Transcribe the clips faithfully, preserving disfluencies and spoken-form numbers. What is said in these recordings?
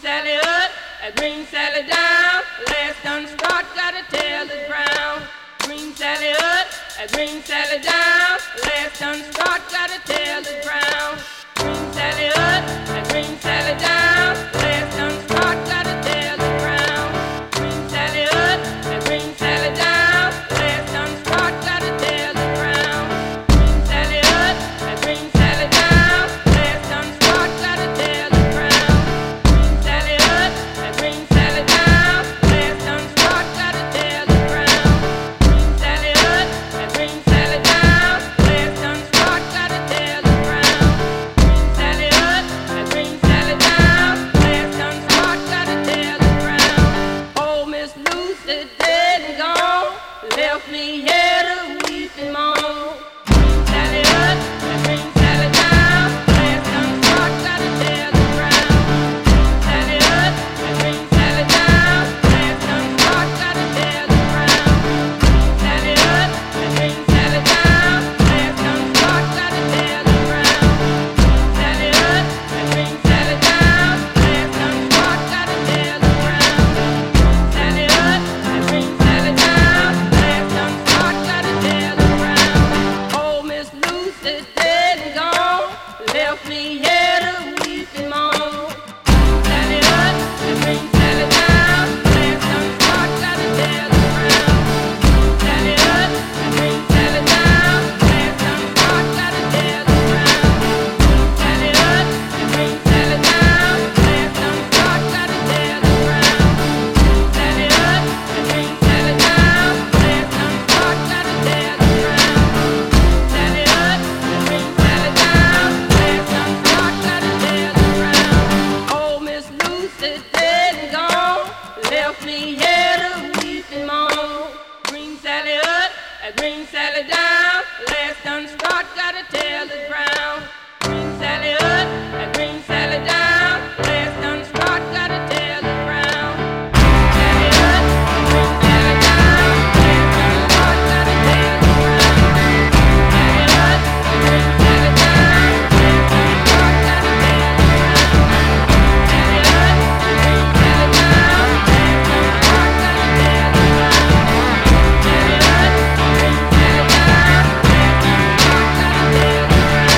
Sally up, a green Sally down. Last done start, gotta tell the ground. Green Sally up, a green Sally down. Last done start, gotta tell the ground. Green Sally up, a green Sally down. Last done start, gotta tell the ground. Green Sally up, a green Sally down. Last done start, gotta tell the ground. Green Sally up, a green Sally down. Last done start, gotta tell the ground. Green Sally up, a green Sally down. Last done start, gotta tell the ground. Green Sally up, a green Sally down. Last done start, gotta tell the ground. Green Sally up, a green Sally down. Last done start, gotta tell the ground. Oh, Miss Lucy dead and gone, left me here to weep and moan. Green Sally up, a green Sally down. Last done start, gotta tell the ground. Green Sally up, a green Sally down. Last done start, gotta tell the ground. Green Sally up, a green Sally down. Last done start, gotta tell the ground. Green Sally up, a green Sally down. Last done start, gotta tell the ground. Green Sally up, a green Sally down. Last done start, gotta tell the ground. Oh, Miss Lucy dead and gone, left me here to weep and moan. Green Sally up, a green Sally down. Last done start, gotta tell the ground. Green Sally up, a green Sally down. Last done start, gotta tell the ground. Green Sally up, a green Sally down. Last done start, gotta tell the ground. Green Sally up, a green Sally down. Last done start, gotta tell the ground. Green Sally up, a green Sally down. Last done start, gotta tell the ground. Oh, Miss Lucy dead and gone, left me here to weep and moan. Green Sally up, a green Sally down. Last done start, gotta tell the ground. Green Sally up, a green Sally down. Last done start, gotta tell the ground. Green Sally up, a green Sally down. Last done start, gotta tell the ground. Green Sally up, a green Sally down. Last done start, gotta tell the ground. Green Sally up, a green Sally down. Last done start, gotta tell the ground. Green Sally up, a green Sally down. Last done start, gotta tell the ground.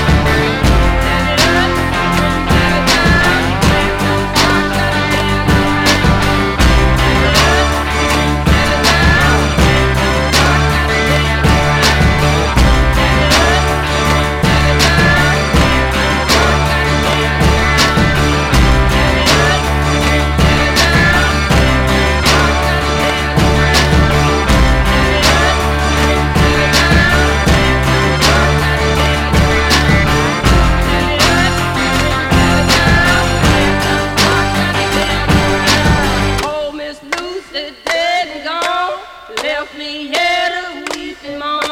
Green Sally up, a green Sally down. Last done start, gotta tell the ground. Green Sally up, a green Sally down. Last done start, gotta tell the ground. Green Sally up, a green Sally down. Last done start, gotta tell the ground. Green Sally up, a green Sally down. Last done start, gotta tell the ground. Green Sally up, a green Sally down. Last done start, gotta tell the ground. Green Sally up, a green Sally down. Last done start, gotta tell the ground. Oh, Miss Lucy dead and gone, left me here to weep and moan.